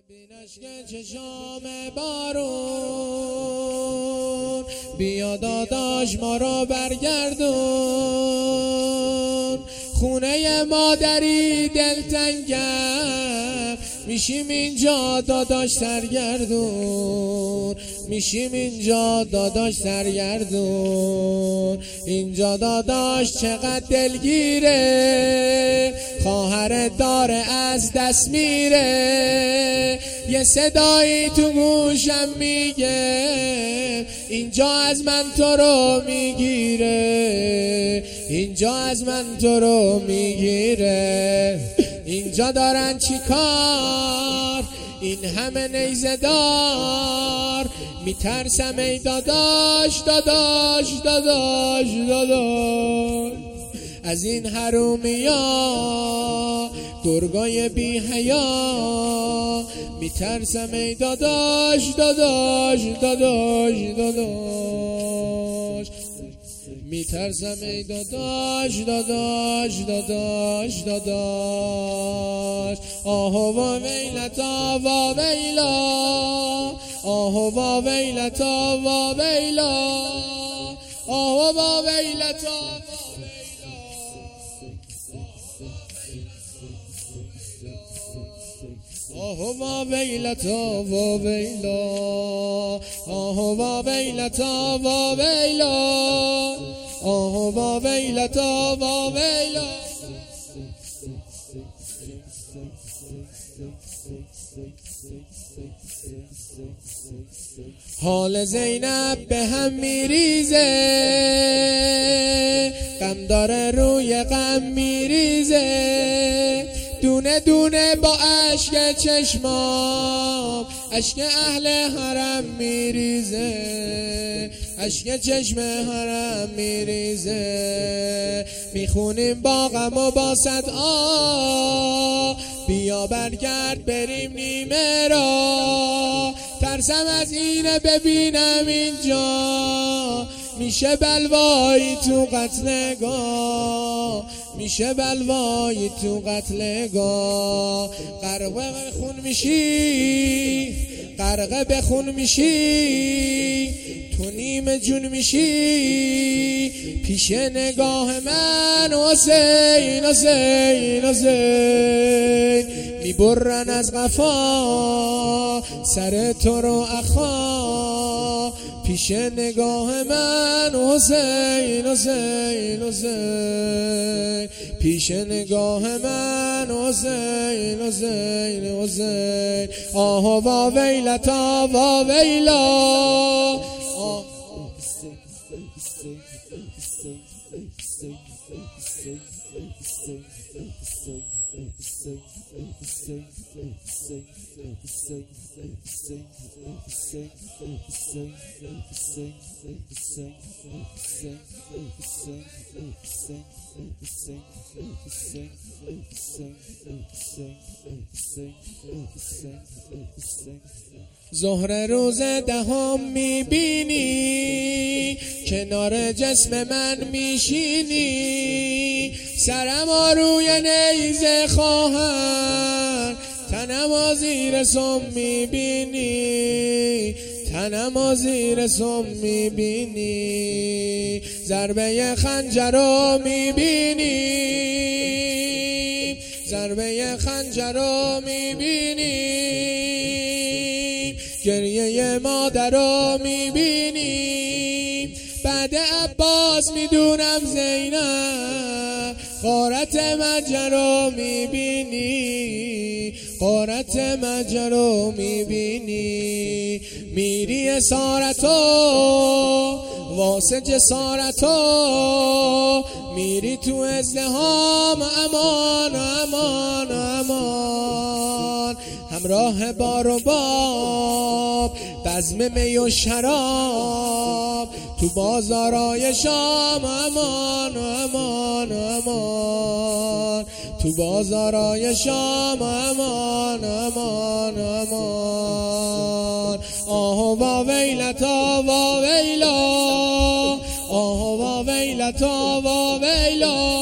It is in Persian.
بینشک چشام بارون بیا داداش ما را برگردون، خونه مادری دلتنگم میشیم اینجا داداش سرگردون، میشیم اینجا داداش سرگردون. اینجا داداش چقدر دلگیره، خواهر داره از دست میره، یه صدایی تو گوشم میگه اینجا از من تو رو میگیره، اینجا از من تو رو میگیره. اینجا دارن چی کار این همه نیزه دار، میترسم ای داداش داداش داداش داداش از این حرومیا گرگای بی حیا، میترسم ای داداش داداش داداش داداش میترسم ای داداش داداش داداش داداش. آه و ویلتا و ویلا، آه و ویلتا و ویلا، آه و ویلتا آه و ویلتا و ویلا، آه و ویلتا و ویلا، آه و ویلتا و ویلا. حال زینب به هم میریزه، غم داره روی غم میریزه، دونه دونه با اشک چشمام اشک اهل حرم میریزه، اشک چشم حرم میریزه. میخونیم با غم و با صدعا، بیا برگرد بریم نیمه را، ترسم از اینه ببینم اینجا میشه بلوایی تو قتلگاه، میشه بلوایی تو قتلگاه. غرقه به خون میشی، غرقه به خون میشی، تو نیم جون میشی پیش نگاه من. حسین حسین حسین میبرن از قفا سر تو رو اخا پیش نگاه من. حسین حسین حسین پیش نگاه من. حسین حسین حسین آه و ویلتا و ویلا. ظهر روز دهم میبینی کنار جسم من میشینی، سرم روی نیزه خواهر تنم زیر سم میبینی، تنم زیر سم میبینی، ضربه خنجر رو میبینی، ضربه خنجر رو میبینی، گریه مادر رو میبینی. بعد عباس میدونم زینب غارت مجر رو میبینی، غارت مجر رو میبینی. میری اسارتو واسه جسارتو، میری تو ازدهام امان امان امان، همراه بار و باب بزم می و شراب تو بازارای شام امان امان امان، تو بازارای شام امان امان امان. آه و ویلتا و ویلا، آه و ویلتا و ویلا.